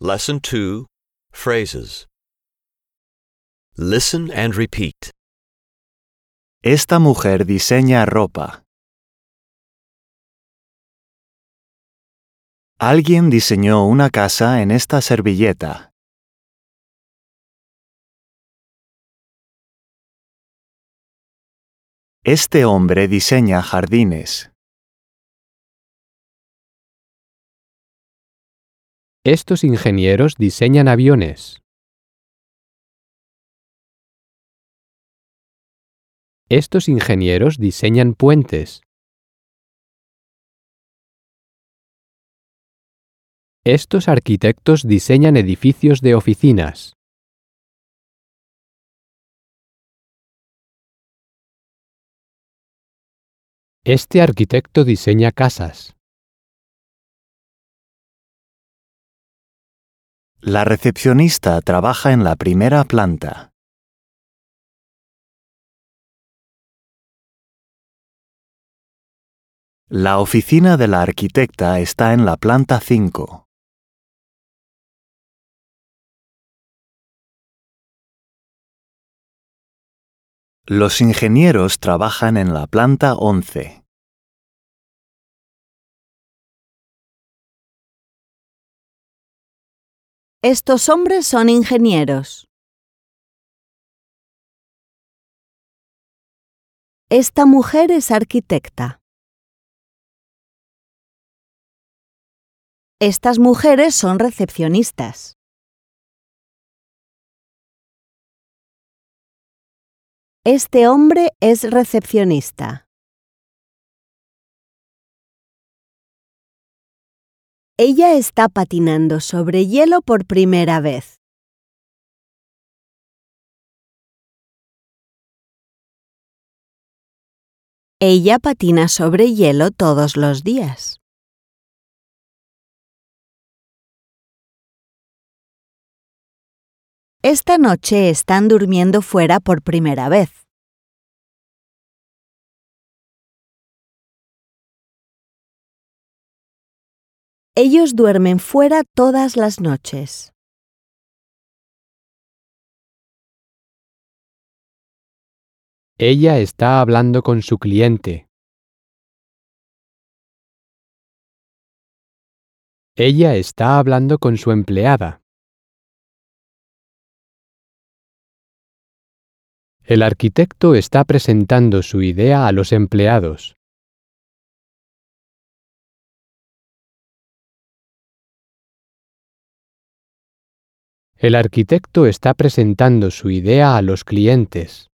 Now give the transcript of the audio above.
Lesson 2, Phrases. Listen and repeat. Esta mujer diseña ropa. Alguien diseñó una casa en esta servilleta. Este hombre diseña jardines. Estos ingenieros diseñan aviones. Estos ingenieros diseñan puentes. Estos arquitectos diseñan edificios de oficinas. Este arquitecto diseña casas. La recepcionista trabaja en la primera planta. La oficina de la arquitecta está en la planta 5. Los ingenieros trabajan en la planta 11. Estos hombres son ingenieros. Esta mujer es arquitecta. Estas mujeres son recepcionistas. Este hombre es recepcionista. Ella está patinando sobre hielo por primera vez. Ella patina sobre hielo todos los días. Esta noche están durmiendo fuera por primera vez. Ellos duermen fuera todas las noches. Ella está hablando con su cliente. Ella está hablando con su empleada. El arquitecto está presentando su idea a los empleados. El arquitecto está presentando su idea a los clientes.